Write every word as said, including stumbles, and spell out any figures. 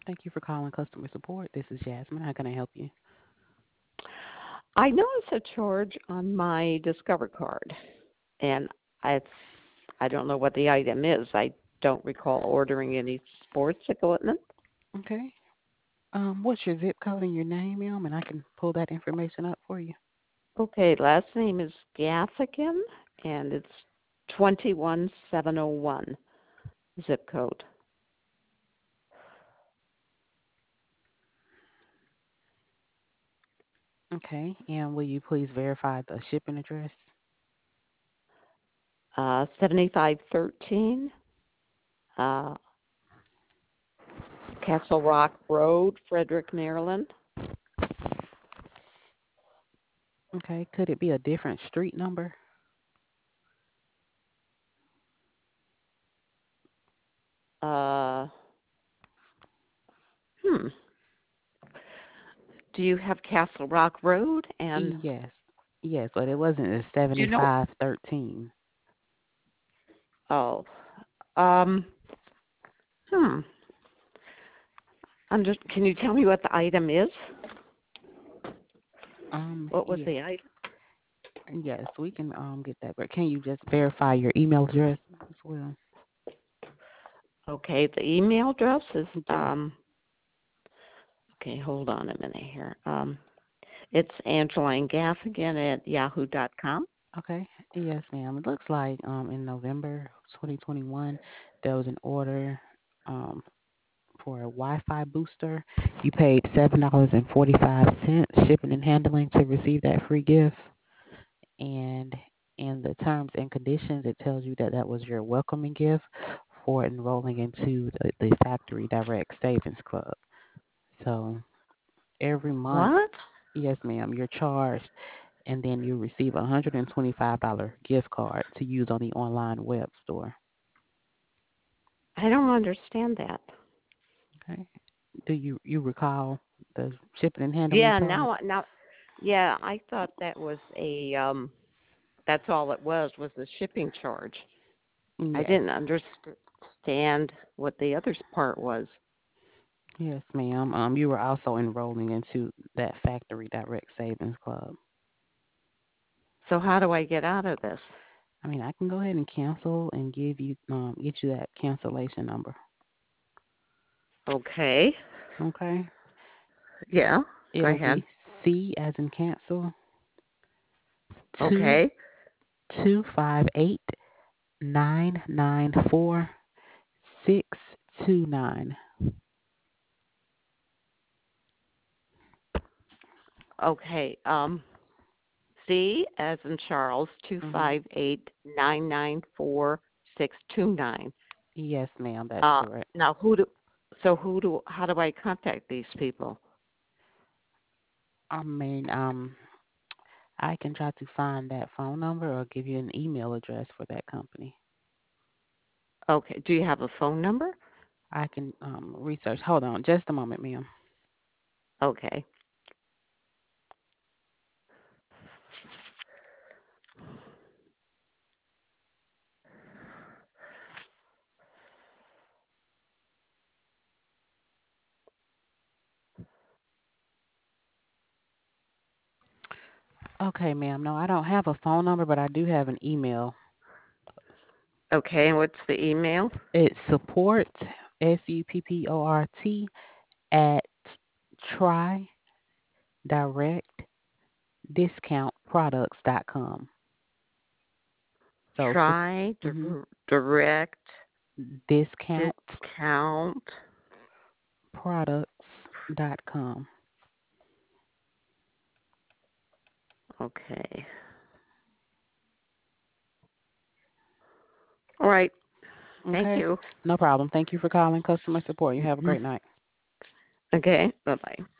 Thank you for calling customer support. This is Jasmine. How can I help you? I noticed a charge on my Discover card, and I, I don't know what the item is. I don't recall ordering any sports equipment. Okay. Um, what's your zip code and your name, ma'am, and I can pull that information up for you. Okay, last name is Gaffigan, and it's twenty-one seven oh one zip code. Okay. And will you please verify the shipping address? Uh, seventy-five thirteen uh, Castle Rock Road, Frederick, Maryland. Okay. Could it be a different street number? Uh, hmm. Do you have Castle Rock Road? And Yes. Yes, but it wasn't a do you know? seventy-five thirteen. Oh, um, hmm. I'm just. Can you tell me what the item is? Um, What was yeah. the item? Yes, we can um get that, but can you just verify your email address as well? Okay, the email address is Yes. um. Okay, hold on a minute here. Um, it's Angeline Gaffigan at yahoo dot com. Okay. Yes, ma'am. It looks like um in November twenty twenty-one there was an order um for a Wi-Fi booster. You paid seven dollars and forty-five cents shipping and handling to receive that free gift. And in the terms and conditions, it tells you that that was your welcoming gift for enrolling into the, the Factory Direct Savings Club. So every month, What? yes, ma'am, you're charged, and then you receive a one hundred twenty-five dollars gift card to use on the online web store. I don't understand that. Okay. Do you you recall the shipping and handling Yeah, charge? now now yeah, I thought that was a um that's all it was was the shipping charge. I Yes. didn't understand what the other part was. Yes, ma'am. Um, you were also enrolling into that Factory Direct Savings Club. So how do I get out of this? I mean, I can go ahead and cancel and give you um get you that cancellation number. Okay. Okay. Yeah. Go It'll ahead. be C as in cancel two Okay. two five eight nine nine four six two nine. Okay. Um C as in Charles two Mm-hmm. five eight nine nine four six two nine. Yes, ma'am. That's Uh correct. now who do so who do how do I contact these people? I mean, um, I can try to find that phone number or give you an email address for that company. Okay. Do you have a phone number? I can um research. Hold on, just a moment, ma'am. Okay. Okay, ma'am. No, I don't have a phone number, but I do have an email. Okay, and what's the email? It's support S U P P O R T at try direct discount products dot com. So su- Try mhm, dir- direct discount discount. products dot com. Okay. All right. Thank Okay, you. no problem. Thank you for calling customer support. You have a Mhm. great night. Okay. Bye bye.